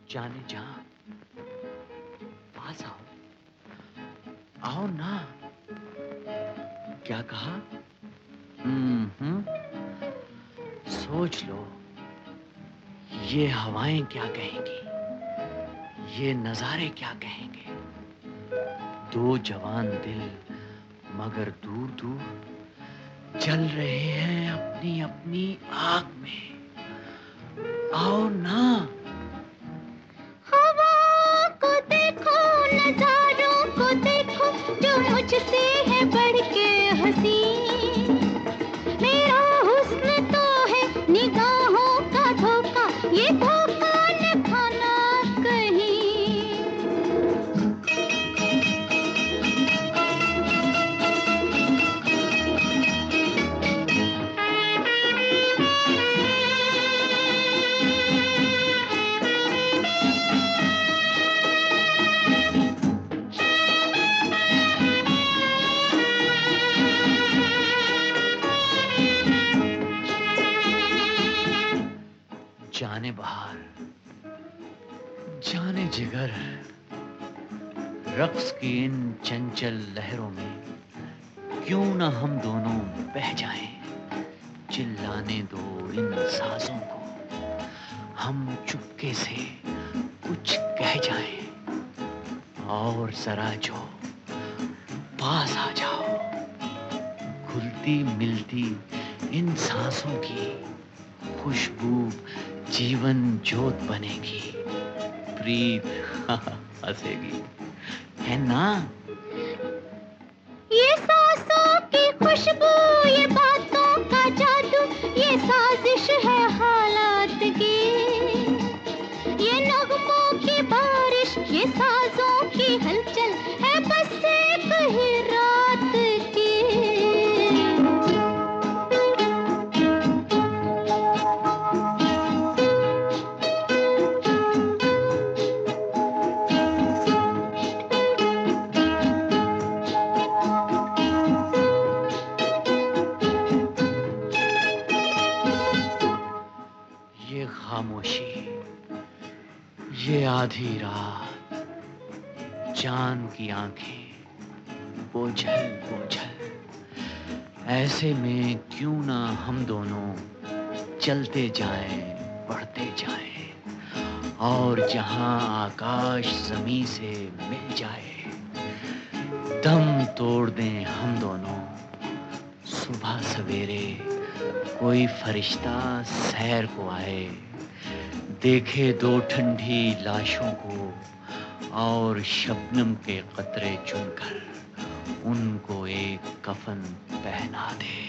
जाने जा, पास आओ, आओ ना। क्या कहा? सोच लो, ये हवाएं क्या कहेंगी, ये नजारे क्या कहेंगे। दो जवान दिल मगर दूर दूर जल रहे हैं अपनी अपनी आग में। आओ ना। हवा को देखो, नजारों को देखो, जो मुझसे है बढ़ के हंसी। मेरा हुस्न तो है निगाहों का धोखा, ये धोखा न खाना कहीं। जाने बाहर, जाने जिगर, रक्स की इन चंचल लहरों में क्यों न हम दोनों बह जाएं। चिल्लाने दो इन सांसों को, हम चुपके से कुछ कह जाएं। और जरा जो पास आ जाओ, घुलती मिलती इन सांसों की खुशबू जीवन ज्योत बनेगी। प्रीत हंसेगी, है ना? ये सांसों की खुशबू, ये बातों का जादू, ये साजिश है हालात की। ये नगमों की बारिश, ये साजों की हलचल है बस एक ही रात की। ये खामोशी, ये आधी रात, चांद की आंखें बोझल बोझल, ऐसे में क्यों ना हम दोनों चलते जाएं, बढ़ते जाएं। और जहां आकाश जमीन से मिल जाए, दम तोड़ दें हम दोनों। सुबह सवेरे कोई फरिश्ता सैर को आए, देखे दो ठंडी लाशों को और शबनम के कतरे चुनकर उनको एक कफन पहना दे।